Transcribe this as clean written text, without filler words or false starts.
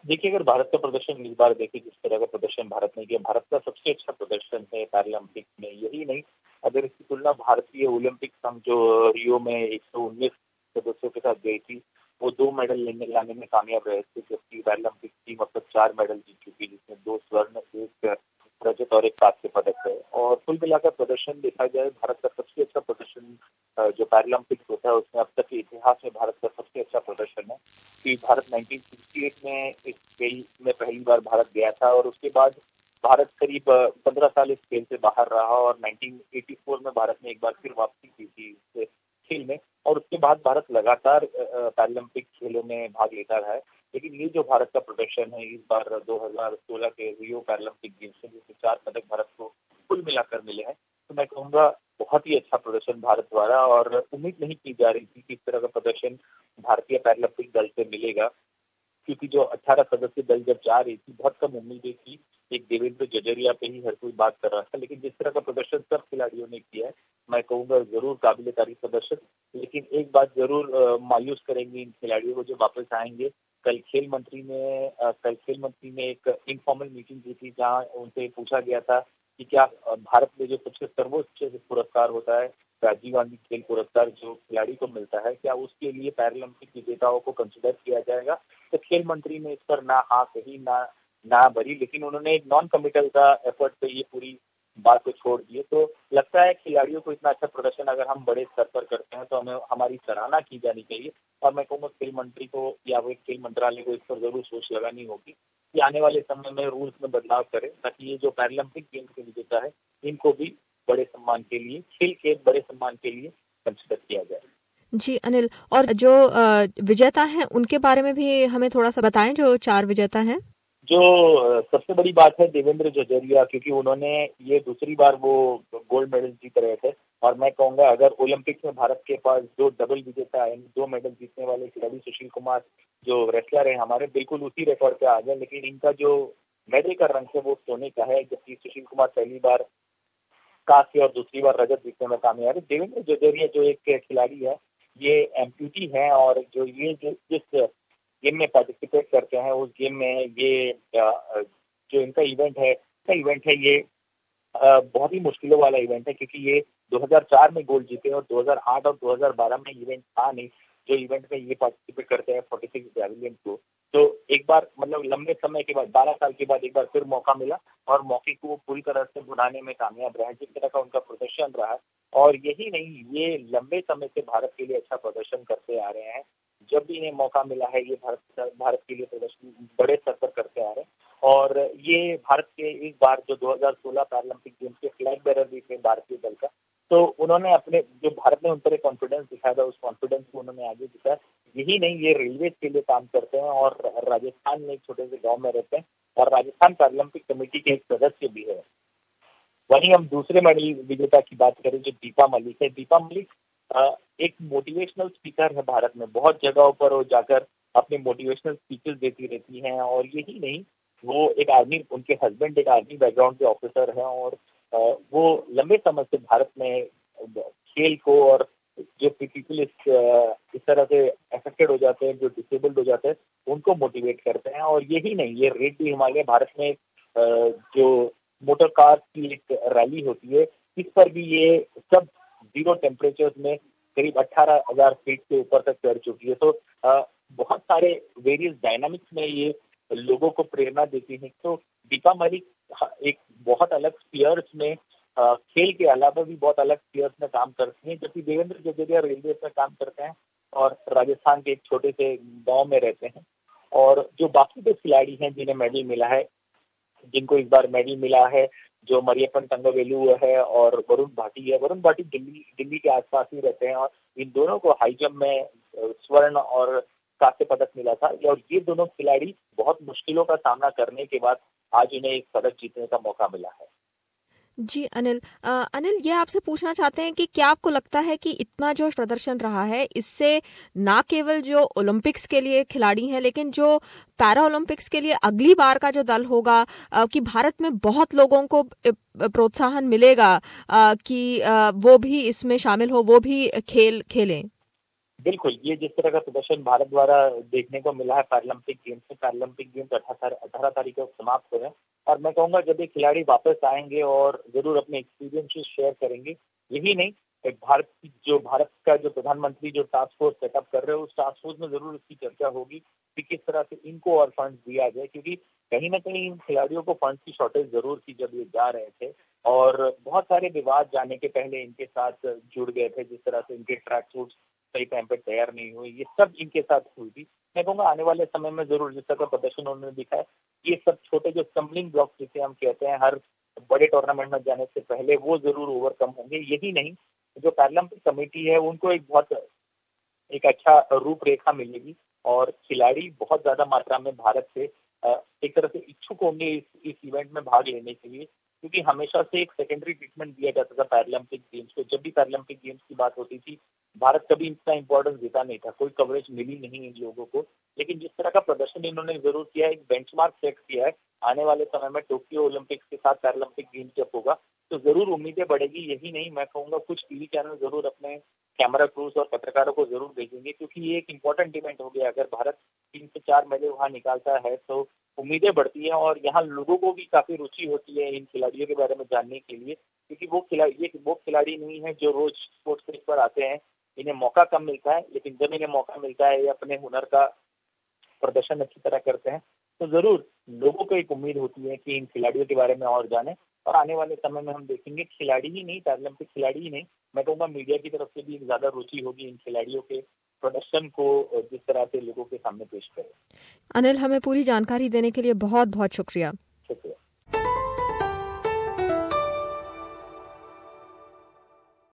देखिए, अगर भारत का प्रदर्शन इस बार देखिए जिस तरह का प्रदर्शन भारत ने किया, भारत का सबसे अच्छा प्रदर्शन है पैरालंपिक में। यही नहीं, अगर इसकी तुलना भारतीय ओलंपिक संघ जो रियो में 119 सदस्यों के साथ गई थी, वो 2 मेडल लाने में कामयाब रहे थे, जबकि पैरालंपिक टीम अब तक 4 मेडल जीत चुकी, जिसमें 2 स्वर्ण, 1 रजत और 1 कांस्य पदक है। और कुल मिलाकर प्रदर्शन देखा जाए, भारत का सबसे अच्छा प्रदर्शन जो पैरालंपिक्स होता है उसमें अब तक के इतिहास में भारत का सबसे अच्छा प्रदर्शन है। कि भारत 1968 में इस खेल में पहली बार भारत गया था और उसके बाद भारत करीब 15 साल इस खेल से बाहर रहा और 1984 में भारत ने एक बार फिर वापसी की थी इस खेल में और उसके बाद भारत लगातार पैरालंपिक खेलों में भाग लेता रहा है। लेकिन ये जो भारत का प्रदर्शन है इस बार 2016 के रियो पैरालंपिक गेम्स में, जिसमें 4 पदक भारत को कुल मिलाकर मिले हैं, तो मैं कहूँगा बहुत ही अच्छा प्रदर्शन भारत द्वारा। और उम्मीद नहीं की जा रही थी कि इस तरह का प्रदर्शन भारतीय पैरालंपिक दल से मिलेगा, क्योंकि जो 18 सदस्य दल जब जा रही थी, बहुत कम उम्मीदें थी। एक देवेंद्र जजरिया पे ही हर कोई बात कर रहा था, लेकिन जिस तरह का प्रदर्शन सब खिलाड़ियों ने किया है, मैं कहूँगा जरूर काबिले तारीफ प्रदर्शन। लेकिन एक बात जरूर मायूस करेंगे इन खिलाड़ियों को जो वापस आएंगे। कल खेल मंत्री ने एक इनफॉर्मल मीटिंग की थी, जहाँ उनसे पूछा गया था कि क्या भारत में जो सबसे सर्वोच्च पुरस्कार होता है, राजीव गांधी खेल पुरस्कार जो खिलाड़ी को मिलता है, क्या उसके लिए पैरालंपिक विजेताओं को कंसिडर किया जाएगा? तो खेल मंत्री ने इस पर ना हाँ कही ना भरी, लेकिन उन्होंने एक नॉन कमिटल का एफर्ट पे ये पूरी बात को छोड़ दिए। तो लगता है खिलाड़ियों को इतना अच्छा प्रदर्शन अगर हम बड़े स्तर पर करते हैं तो हमें हमारी सराहना की जानी चाहिए। और मैं कहूँगा खेल मंत्री को या वो खेल मंत्रालय को इस पर जरूर सोच लगानी होगी कि आने वाले समय में रूल्स में बदलाव करें, ताकि ये जो पैरालंपिक गेम्स के विजेता है इनको भी बड़े सम्मान के लिए, खेल के बड़े सम्मान के लिए कंसिडर किया जाए। जी अनिल, और जो विजेता हैं उनके बारे में भी हमें थोड़ा सा बताएं, जो 4 विजेता हैं। जो सबसे बड़ी बात है देवेंद्र जजरिया, क्योंकि उन्होंने ये दूसरी बार वो गोल्ड मेडल जीत रहे थे। और मैं कहूँगा अगर ओलंपिक्स में भारत के पास 2 डबल विजेता है, 2 मेडल जीतने वाले खिलाड़ी सुशील कुमार जो रेसलर है हमारे, बिल्कुल उसी रिकॉर्ड पे आ गए। लेकिन इनका जो मेडल का रंग है वो सोने का है, जबकि सुशील कुमार पहली बार कांस्य और दूसरी बार रजत जीतने में कामयाब है। देवेंद्र जजरिया जो एक खिलाड़ी है, ये एम्प्यूटी है और जिस गेम में पार्टिसिपेट करते हैं उस गेम में ये जो इनका इवेंट है ये बहुत ही मुश्किलों वाला इवेंट है, क्योंकि ये 2004 में गोल्ड जीते और 2008 और 2012 में इवेंट था नहीं जो इवेंट में ये पार्टिसिपेट करते हैं 46 जैवलिन को। तो एक बार मतलब लंबे समय के बाद 12 साल के बाद एक बार फिर मौका मिला और मौके को वो पूरी तरह से भुनाने में कामयाब रहा, जिस तरह का उनका प्रदर्शन रहा। और यही नहीं, ये लंबे समय से भारत के लिए अच्छा प्रदर्शन करते आ रहे हैं। जब भी इन्हें मौका मिला है ये भारत के लिए प्रदर्शन बड़े स्तर पर करते आ रहे हैं। और ये भारत के इस बार जो 2016 पैरालंपिक गेम्स के फ्लैग बेरर भी थे भारतीय दल का, तो उन्होंने अपने जो भारत ने उन पर एक कॉन्फिडेंस दिखाया था, उस कॉन्फिडेंस को उन्होंने आगे दिखाया। यही नहीं, ये रेलवे के लिए काम करते हैं और राजस्थान में एक छोटे से गांव में रहते हैं और राजस्थान पैरालंपिक कमेटी के एक सदस्य भी है। वहीं हम दूसरे मेडल विजेता की बात करें जो दीपा मलिक है। दीपा मलिक एक मोटिवेशनल स्पीकर है भारत में, बहुत जगहों पर वो जाकर अपने मोटिवेशनल स्पीचेस देती रहती हैं। और यही नहीं, वो एक आर्मी, उनके हस्बैंड एक आर्मी बैकग्राउंड के ऑफिसर हैं और वो लंबे समय से भारत में खेल को और जो पीपल इस तरह से अफेक्टेड हो जाते हैं, जो डिसेबल्ड हो जाते हैं, उनको मोटिवेट करते हैं। और यही नहीं, ये रेड दी हिमालय भारत में जो मोटर कार की एक रैली होती है, इस पर भी ये सब 0 टेम्परेचर में करीब 18,000 फीट के ऊपर तक चढ़ चुकी है। तो बहुत सारे वेरियस डायनामिक्स में ये लोगों को प्रेरणा देती है। तो दीपा मलिक एक बहुत अलग स्पीयर्स में खेल के अलावा भी बहुत अलग स्पीयर्स में काम करती हैं, जबकि देवेंद्र जडेजा रेलवे में काम करते हैं और राजस्थान के एक छोटे से गांव में रहते हैं। और जो बाकी के खिलाड़ी हैं जिन्हें मेडल मिला है, जिनको इस बार मेडल मिला है, जो मरियप्पन तंगवेलु है और वरुण भाटी है। वरुण भाटी दिल्ली के आसपास ही रहते हैं और इन दोनों को हाई जंप में स्वर्ण और कांस्य पदक मिला था। और ये दोनों खिलाड़ी बहुत मुश्किलों का सामना करने के बाद आज उन्हें एक पदक जीतने का मौका मिला है। जी अनिल, अनिल ये आपसे पूछना चाहते हैं कि क्या आपको लगता है कि इतना जो प्रदर्शन रहा है इससे ना केवल जो ओलंपिक्स के लिए खिलाड़ी हैं, लेकिन जो पैरा ओलंपिक्स के लिए अगली बार का जो दल होगा, कि भारत में बहुत लोगों को प्रोत्साहन मिलेगा कि वो भी इसमें शामिल हो, वो भी खेल खेलें? बिल्कुल, ये जिस तरह का प्रदर्शन भारत द्वारा देखने को मिला है पैरालंपिक गेम्स में, पैरालंपिक गेम्स 18 तारीख को समाप्त हो रहे हैं और मैं कहूँगा जब ये खिलाड़ी वापस आएंगे और जरूर अपने एक्सपीरियंसेस शेयर करेंगे, यही नहीं भारत का जो प्रधानमंत्री जो टास्क फोर्स सेटअप कर रहे हैं, उस टास्क फोर्स में जरूर इसकी चर्चा होगी कि किस तरह से इनको और फंड दिया जाए, क्योंकि कहीं ना कहीं इन खिलाड़ियों को फंड की शॉर्टेज जरूर थी जब ये जा रहे थे और बहुत सारे विवाद जाने के पहले इनके साथ जुड़ गए थे, जिस तरह से इनके ट्रैक सूट सही टाइम पे तैयार नहीं हुई, ये सब इनके साथ हुई थी। मैं कहूँगा आने वाले समय में जरूर जिस तरह का प्रदर्शन उन्होंने दिखा है, ये सब छोटे जो स्टम्बलिंग ब्लॉक्स जिसे हम कहते हैं हर बड़े टूर्नामेंट में जाने से पहले, वो जरूर ओवरकम होंगे। यही नहीं, जो पैरालंपिक कमेटी है उनको एक अच्छा रूपरेखा मिलेगी और खिलाड़ी बहुत ज्यादा मात्रा में भारत से एक तरह से इच्छुक होंगे इस इवेंट में भाग लेने के लिए, क्योंकि हमेशा से एक सेकेंडरी ट्रीटमेंट दिया जाता था पैरालंपिक गेम्स को। जब भी पैरालंपिक गेम्स की बात होती थी, भारत कभी इतना इंपॉर्टेंस देता नहीं था, कोई कवरेज मिली नहीं इन लोगों को। लेकिन जिस तरह का प्रदर्शन इन्होंने जरूर किया है, एक बेंचमार्क सेट किया है, आने वाले समय में टोक्यो ओलंपिक्स के साथ पैरालंपिक गेम्स जब होगा तो जरूर उम्मीदें बढ़ेगी। यही नहीं, मैं कहूँगा कुछ टीवी चैनल जरूर अपने कैमरा क्रूज और पत्रकारों को जरूर भेजेंगे, क्योंकि ये एक इम्पोर्टेंट इवेंट हो गया। अगर भारत 3 से 4 मेडल वहाँ निकालता है तो उम्मीदें बढ़ती हैं और यहाँ लोगों को भी काफी रुचि होती है इन खिलाड़ियों के बारे में जानने के लिए, क्योंकि वो खिलाड़ी नहीं है जो रोज स्पोर्ट्स स्टेज पर आते हैं, इन्हें मौका कम मिलता है, लेकिन जब इन्हें मौका मिलता है ये अपने हुनर का प्रदर्शन अच्छी तरह करते हैं, तो जरूर लोगों को एक उम्मीद होती है कि इन खिलाड़ियों के बारे में और जाने। और आने वाले समय में हम देखेंगे खिलाड़ी ही नहीं, पैरालंपिक खिलाड़ी ही नहीं, मैं कहूँगा मीडिया की तरफ से भी ज्यादा रुचि होगी इन खिलाड़ियों के प्रदर्शन को जिस तरह से लोगों के सामने पेश करें। अनिल, हमें पूरी जानकारी देने के लिए बहुत बहुत शुक्रिया। शुक्रिया।